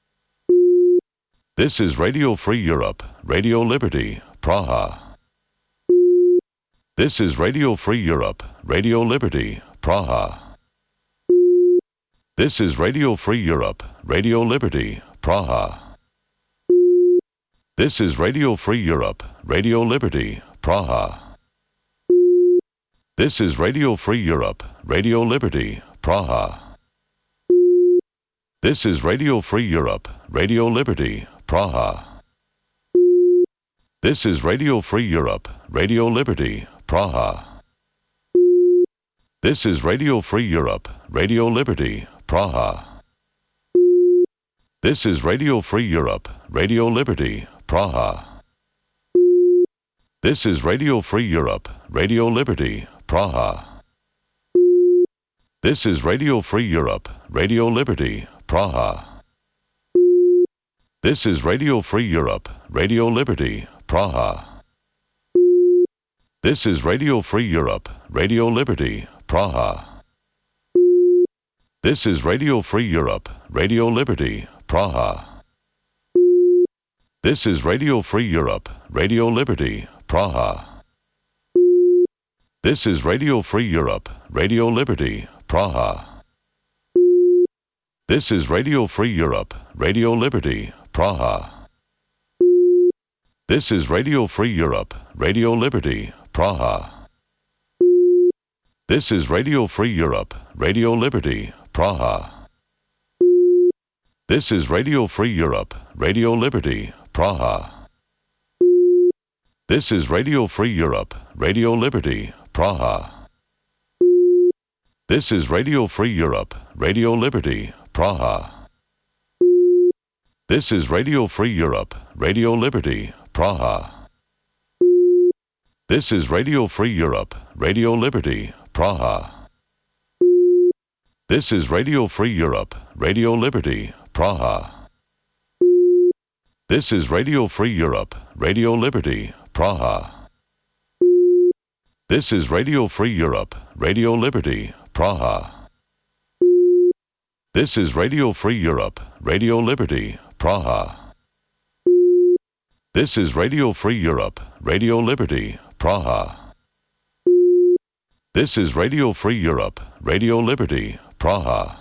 This is Radio Free Europe, Radio Liberty, Praha. This is Radio Free Europe, Radio Liberty, Praha. This is Radio Free Europe, Radio Liberty, Praha. This is Radio Free Europe, Radio Liberty, Praha. This is Radio Free Europe, Radio Liberty, Praha. This is Radio Free Europe, Radio Liberty, Praha. This is Radio Free Europe, Radio Liberty, Praha. This is Radio Free Europe, Radio Liberty, Praha. This is Radio Free Europe, Radio Liberty, Praha. This is Radio Free Europe, Radio Liberty, Praha. This is Radio Free Europe, Radio Liberty, Praha. This is Radio Free Europe, Radio Liberty, Praha. This is Radio Free Europe, Radio Liberty, Praha. This is Radio Free Europe, Radio Liberty, Praha. This is Radio Free Europe, Radio Liberty, Praha. This is Radio Free Europe, Radio Liberty, Praha. This is Radio Free Europe, Radio Liberty, Praha. This is Radio Free Europe, Radio Liberty, Praha. This is Radio Free Europe, Radio Liberty, Praha. This is Radio Free Europe, Radio Liberty, Praha. This is Radio Free Europe, Radio Liberty, Praha. This is Radio Free Europe, Radio Liberty, Praha. This is Radio Free Europe, Radio Liberty, Praha. This is Radio Free Europe, Radio Liberty, Praha. This is Radio Free Europe, Radio Liberty, Praha. This is Radio Free Europe, Radio Liberty, Praha. This is Radio Free Europe, Radio Liberty, Praha. This is Radio Free Europe, Radio Liberty, Praha. This is Radio Free Europe, Radio Liberty, Praha. This is Radio Free Europe, Radio Liberty, Praha.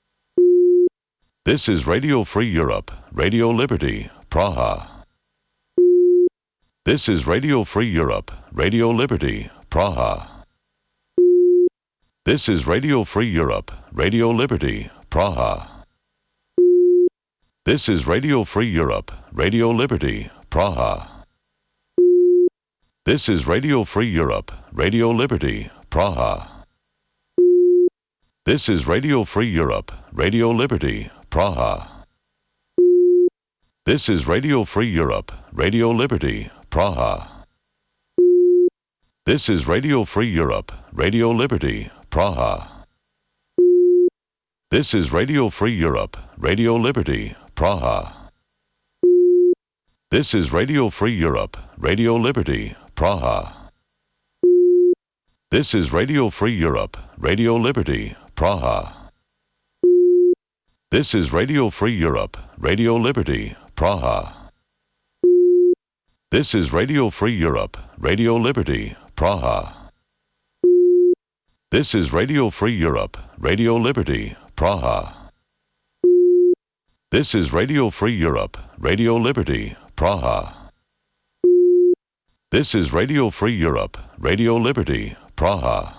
This is Radio Free Europe, Radio Liberty, Praha. This is Radio Free Europe, Radio Liberty, Praha. This is Radio Free Europe, Radio Liberty, Praha. This is Radio Free Europe, Radio Liberty, Praha. This is Radio Free Europe, Radio Liberty, Praha. This is Radio Free Europe, Radio Liberty, Praha. This is Radio Free Europe, Radio Liberty, Praha. This is Radio Free Europe, Radio Liberty, Praha. This is Radio Free Europe, Radio Liberty, Praha. This is Radio Free Europe, Radio Liberty, Praha. This is Radio Free Europe, Radio Liberty, Praha. This is Radio Free Europe, Radio Liberty, Praha. This is Radio Free Europe, Radio Liberty, Praha. This is Radio Free Europe, Radio Liberty, Praha. This is Radio Free Europe, Radio Liberty, Praha. This is Radio Free Europe, Radio Liberty, Praha.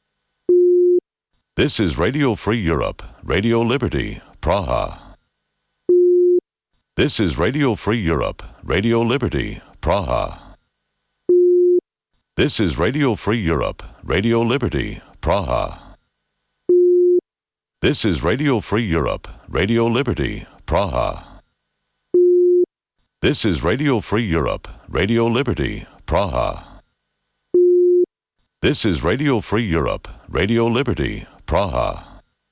This is Radio Free Europe, Radio Liberty, Praha. This is Radio Free Europe, Radio Liberty, Praha. This is Radio Free Europe, Radio Liberty, Praha. This is Radio Free Europe, Radio Liberty, Praha. This is Radio Free Europe, Radio Liberty, Praha. This is Radio Free Europe, Radio Liberty, Praha.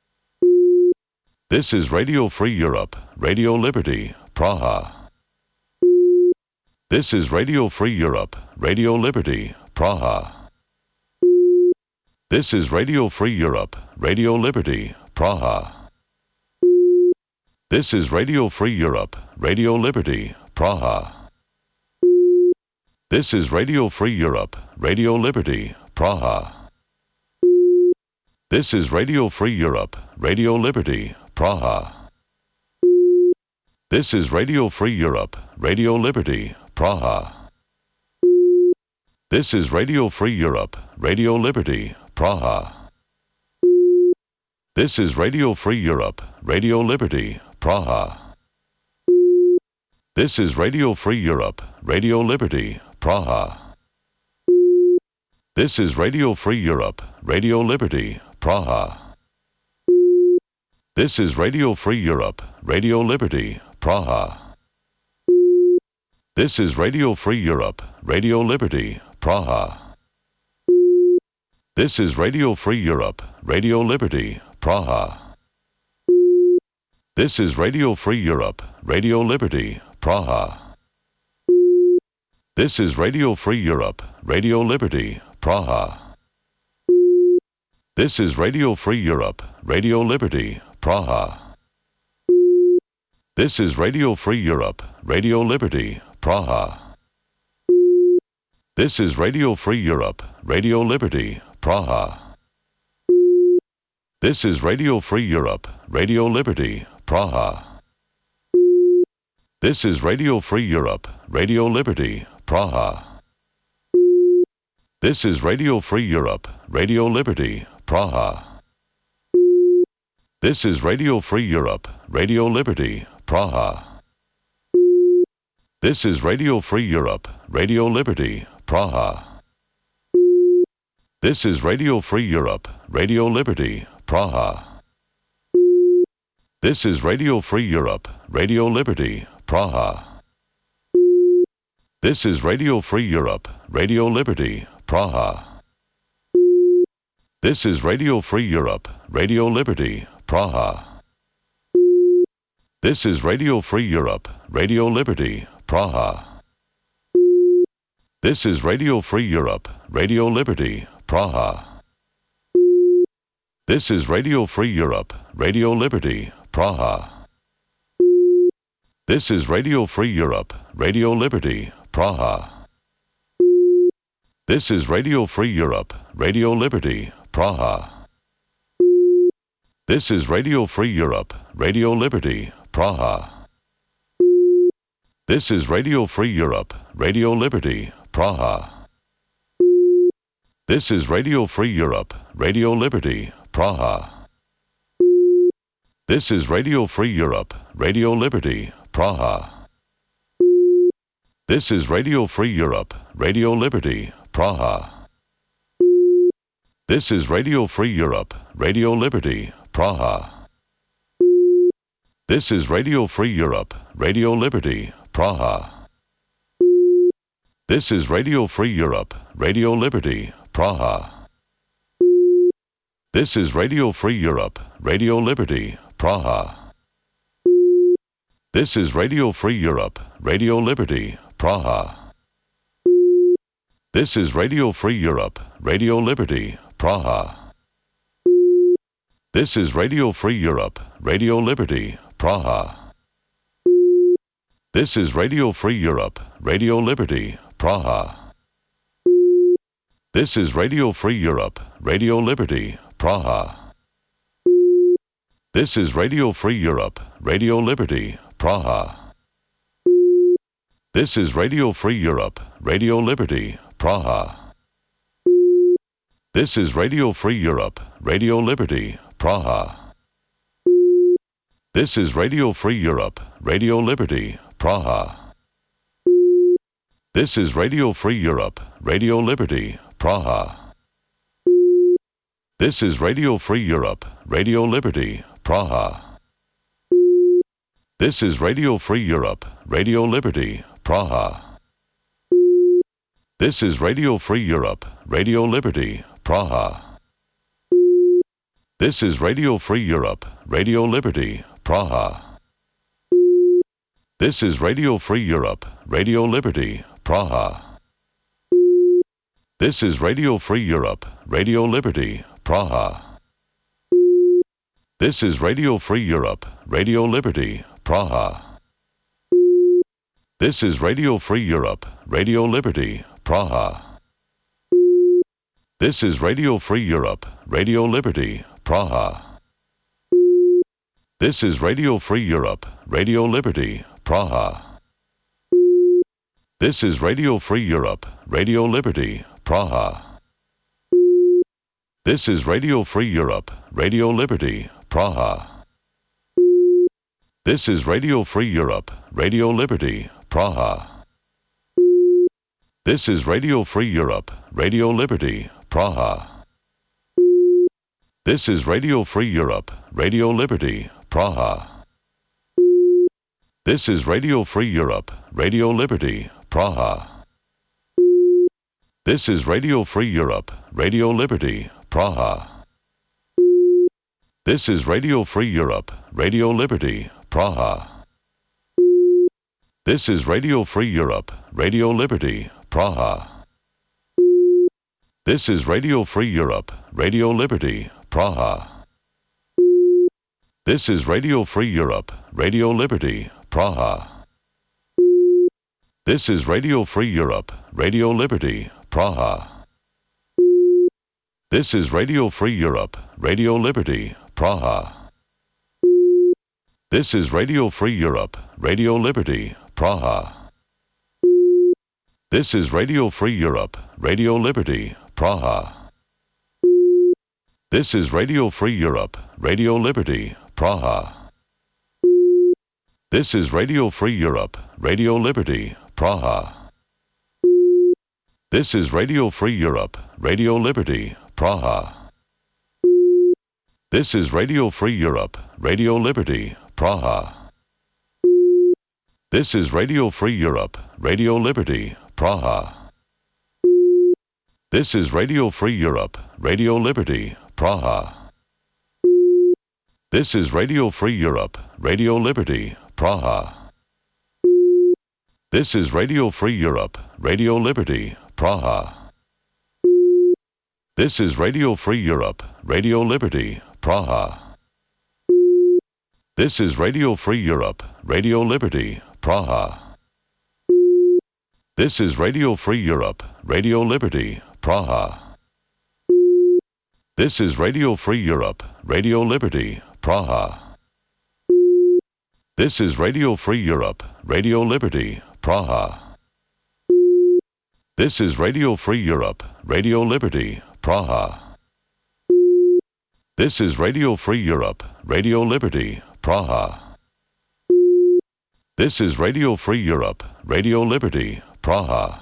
This is Radio Free Europe, Radio Liberty, Praha. This is Radio Free Europe, Radio Liberty, Praha. This is Radio Free Europe, Radio Liberty, Praha. This is Radio Free Europe, Radio Liberty, Praha. This is Radio Free Europe, Radio Liberty, Praha. This is Radio Free Europe, Radio Liberty, Praha. This is Radio Free Europe, Radio Liberty, Praha. This is Radio Free Europe, Radio Liberty, Praha. This is Radio Free Europe, Radio Liberty, Praha. This is Radio Free Europe, Radio Liberty, Praha. This is Radio Free Europe, Radio Liberty, Praha. This is Radio Free Europe, Radio Liberty, Praha. This is Radio Free Europe, Radio Liberty, Praha. This is Radio Free Europe, Radio Liberty, Praha. This is Radio Free Europe, Radio Liberty, Praha. This is Radio Free Europe, Radio Liberty, Praha. This is Radio Free Europe, Radio Liberty, Praha. This is Radio Free Europe, Radio Liberty, Praha. This is Radio Free Europe, Radio Liberty, Praha. This is Radio Free Europe, Radio Liberty, Praha. This is Radio Free Europe, Radio Liberty, Praha. This is Radio Free Europe, Radio Liberty, Praha. This is Radio Free Europe, Radio Liberty, Praha. This is Radio Free Europe, Radio Liberty, Praha. This is Radio Free Europe, Radio Liberty, Praha. This is Radio Free Europe, Radio Liberty, Praha. This is Radio Free Europe, Radio Liberty, Praha. This is Radio Free Europe, Radio Liberty, Praha. This is Radio Free Europe, Radio Liberty, Praha. This is Radio Free Europe, Radio Liberty, Praha. This is Radio Free Europe, Radio Liberty, Praha. This is Radio Free Europe, Radio Liberty, Praha. This is Radio Free Europe, Radio Liberty, Praha. This is Radio Free Europe, Radio Liberty, Praha. This is Radio Free Europe, Radio Liberty, Praha. This is Radio Free Europe, Radio Liberty, Praha. This is Radio Free Europe, Radio Liberty, Praha. This is Radio Free Europe, Radio Liberty, Praha. This is Radio Free Europe, Radio Liberty, Praha. This is Radio Free Europe, Radio Liberty, Praha. This is Radio Free Europe, Radio Liberty, Praha. This is Radio Free Europe, Radio Liberty, Praha. This is Radio Free Europe, Radio Liberty, Praha. This is Radio Free Europe, Radio Liberty, Praha. This is Radio Free Europe, Radio Liberty, Praha. This is Radio Free Europe, Radio Liberty, Praha. This is Radio Free Europe, Radio Liberty, Praha. This is Radio Free Europe, Radio Liberty, Praha. This is Radio Free Europe, Radio Liberty, Praha. This is Radio Free Europe, Radio Liberty, Praha. This is Radio Free Europe, Radio Liberty, Praha. This is Radio Free Europe, Radio Liberty, Praha. This is Radio Free Europe, Radio Liberty, Praha. This is Radio Free Europe, Radio Liberty, Praha. This is Radio Free Europe, Radio Liberty, Praha. This is Radio Free Europe, Radio Liberty, Praha. This is Radio Free Europe, Radio Liberty, Praha. This is Radio Free Europe, Radio Liberty, Praha. This is Radio Free Europe, Radio Liberty, Praha. This is Radio Free Europe, Radio Liberty, Praha. This is Radio Free Europe, Radio Liberty, Praha. This is Radio Free Europe, Radio Liberty, Praha. This is Radio Free Europe, Radio Liberty, Praha. This is Radio Free Europe, Radio Liberty, Praha. This is Radio Free Europe, Radio Liberty, Praha. This is Radio Free Europe, Radio Liberty, Praha. This is Radio Free Europe, Radio Liberty, Praha. This is Radio Free Europe, Radio Liberty, Praha. This is Radio Free Europe, Radio Liberty, Praha. This is Radio Free Europe, Radio Liberty, Praha. This is Radio Free Europe, Radio Liberty, Praha. This is Radio Free Europe, Radio Liberty, Praha. This is Radio Free Europe, Radio Liberty, Praha. This is Radio Free Europe, Radio Liberty, Praha. This is Radio Free Europe, Radio Liberty, Praha. This is Radio Free Europe, Radio Liberty, Praha. This is Radio Free Europe, Radio Liberty, Praha. This is Radio Free Europe, Radio Liberty, Praha. This is Radio Free Europe, Radio Liberty, Praha. This is Radio Free Europe, Radio Liberty, Praha. This is Radio Free Europe, Radio Liberty, Praha. This is Radio Free Europe, Radio Liberty, Praha. This is Radio Free Europe, Radio Liberty, Praha. This is Radio Free Europe, Radio Liberty, Praha. This is Radio Free Europe, Radio Liberty, Praha. This is Radio Free Europe, Radio Liberty, Praha. This is Radio Free Europe, Radio Liberty, Praha. This is Radio Free Europe, Radio Liberty, Praha. This is Radio Free Europe, Radio Liberty, Praha. This is Radio Free Europe, Radio Liberty, Praha. This is Radio Free Europe, Radio Liberty, Praha. This is Radio Free Europe, Radio Liberty, Praha. This is Radio Free Europe, Radio Liberty, Praha.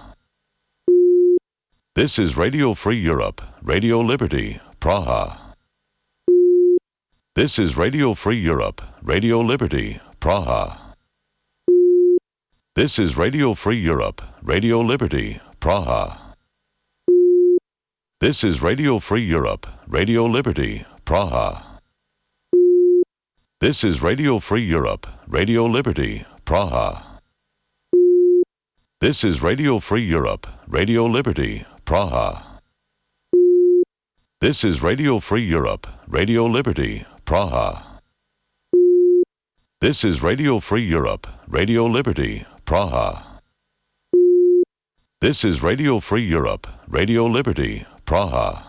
This is Radio Free Europe, Radio Liberty, Praha. This is Radio Free Europe, Radio Liberty, Praha. This is Radio Free Europe, Radio Liberty, Praha. This is Radio Free Europe, Radio Liberty, Praha. This is Radio Free Europe, Radio Liberty, Praha. This is Radio Free Europe, Radio Liberty, Praha. This is Radio Free Europe, Radio Liberty, Praha. This is Radio Free Europe, Radio Liberty, Praha. This is Radio Free Europe, Radio Liberty, Praha.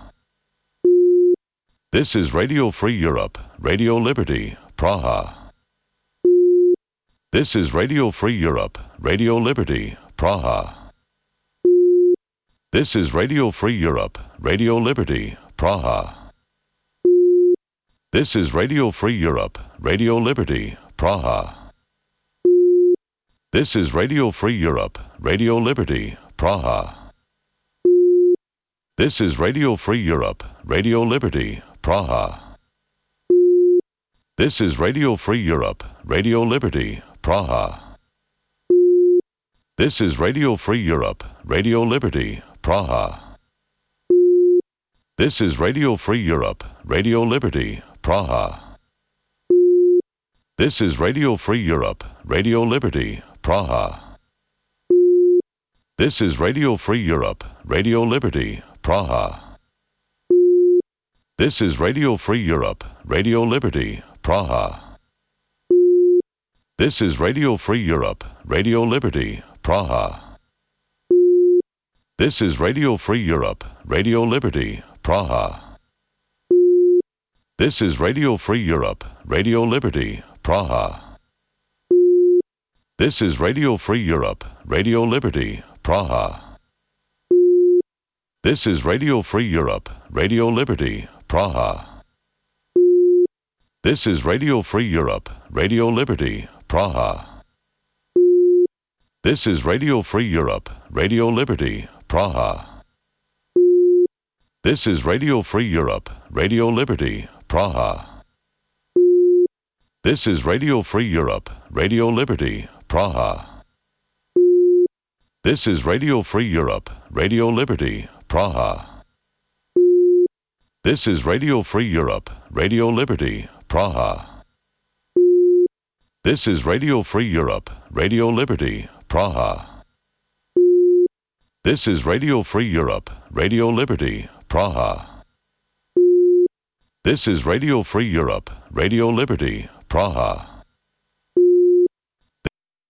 This is Radio Free Europe, Radio Liberty, Praha. This is Radio Free Europe, Radio Liberty, Praha. This is Radio Free Europe, Radio Liberty, Praha. This is Radio Free Europe, Radio Liberty, Praha. This is Radio Free Europe, Radio Liberty, Praha. This is Radio Free Europe, Radio Liberty, Praha. This is Radio Free Europe, Radio Liberty, Praha. This is Radio Free Europe, Radio Liberty, Praha. This is Radio Free Europe, Radio Liberty, Praha. This is Radio Free Europe, Radio Liberty, Praha. This is Radio Free Europe, Radio Liberty, Praha. This is Radio Free Europe, Radio Liberty, Praha. This is Radio Free Europe, Radio Liberty, Praha. This is Radio Free Europe, Radio Liberty, Praha. This is Radio Free Europe, Radio Liberty, Praha. This is Radio Free Europe, Radio Liberty, Praha. This is Radio Free Europe, Radio Liberty, Praha. This is Radio Free Europe, Radio Liberty, Praha. This is Radio Free Europe, Radio Liberty, Praha. This is Radio Free Europe, Radio Liberty, Praha. This is Radio Free Europe, Radio Liberty, Praha. This is Radio Free Europe, Radio Liberty, Praha. This is Radio Free Europe, Radio Liberty, Praha. This is Radio Free Europe, Radio Liberty, Praha. This is Radio Free Europe, Radio Liberty, Praha. This is Radio Free Europe, Radio Liberty, Praha.